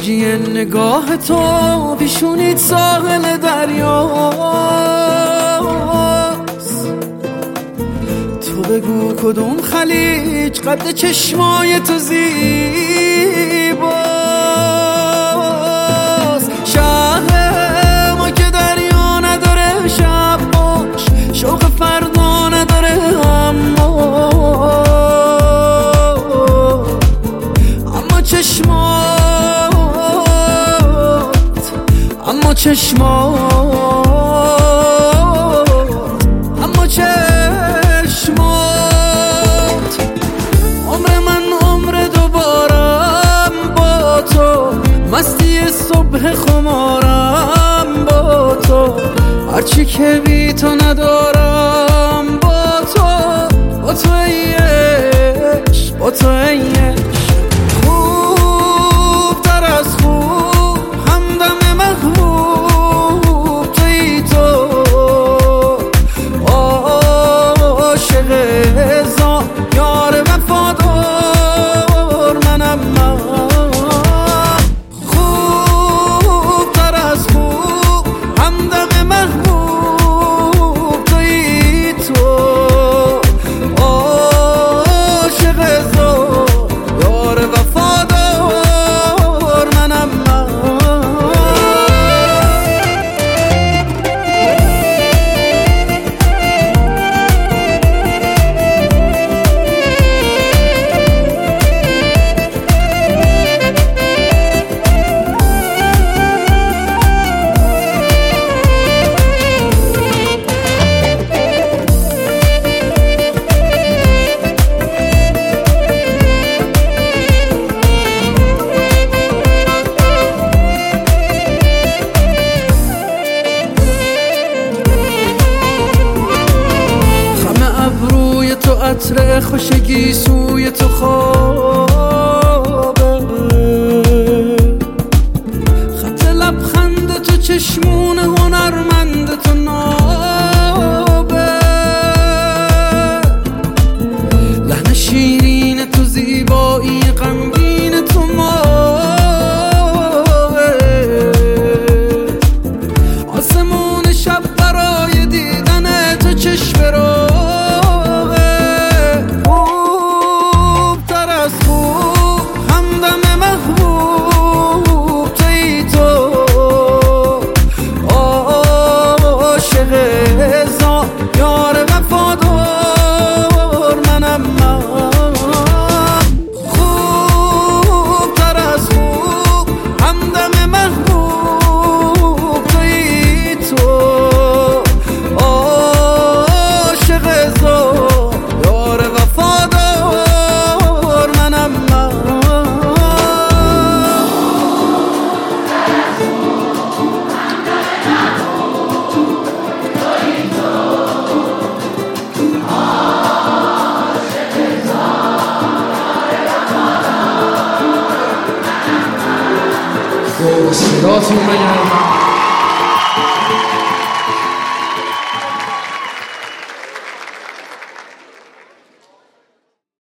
موجی نگاه تو پیشونیت ساحل دریاست. تو بگو کدوم خلیج قد چشمای تو زیباست. شهر ما که دریا نداره شب باش، شوق فردا نداره اما چشمات عمر من عمر دوبارم با تو، مستی صبح خمارم با تو، هرچی که بی تو ندارم با تو ای عشق، با تو ای عشق. خوب تر از خوب همدم محبوب توی تو، عاشق هزار یار وفادار منم من. خوب تر از خوب همدم محبوب توی تو، عاشق هزار یار وفادار منم من. تو عطر خوشگی سوی تو خوابه، خط لبخند تو چشمون هنرمند تو نابه، لحن شیرین تو زیبایی غمگین تو ماه، آسمون شب برای دیدن تو چشم رو صداتون بگردم.